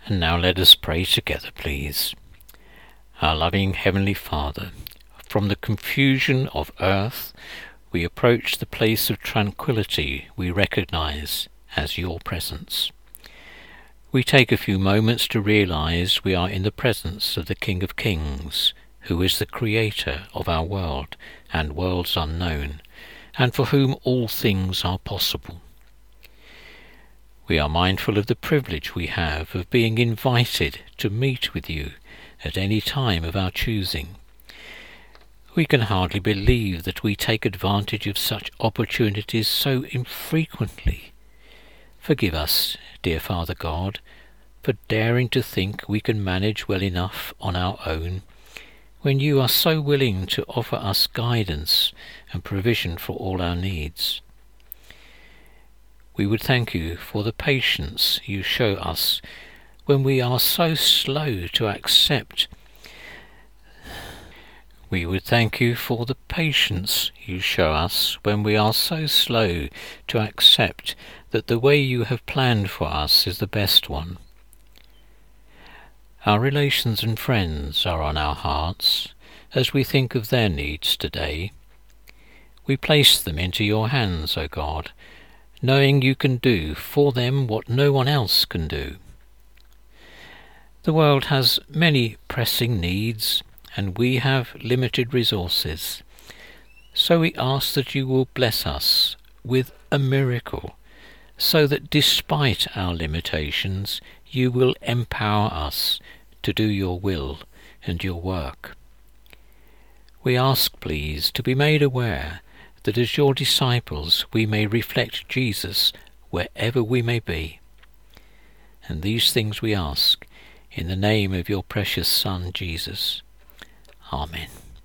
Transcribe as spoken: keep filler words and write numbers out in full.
And now let us pray together, please. Our loving Heavenly Father, from the confusion of earth, we approach the place of tranquility we recognize as your presence. We take a few moments to realize we are in the presence of the King of Kings, who is the creator of our world and worlds unknown, and for whom all things are possible. We are mindful of the privilege we have of being invited to meet with you at any time of our choosing. We can hardly believe that we take advantage of such opportunities so infrequently. Forgive us, dear Father God, for daring to think we can manage well enough on our own, when you are so willing to offer us guidance and provision for all our needs. We would thank you for the patience you show us when we are so slow to accept. We would thank you for the patience you show us when we are so slow to accept that the way you have planned for us is the best one. Our relations and friends are on our hearts as we think of their needs today. We place them into your hands, O God, knowing you can do for them what no one else can do. The world has many pressing needs, and we have limited resources. So we ask that you will bless us with a miracle, so that despite our limitations, you will empower us to do your will and your work. We ask, please, to be made aware that as your disciples we may reflect Jesus wherever we may be. And these things we ask in the name of your precious Son, Jesus. Amen.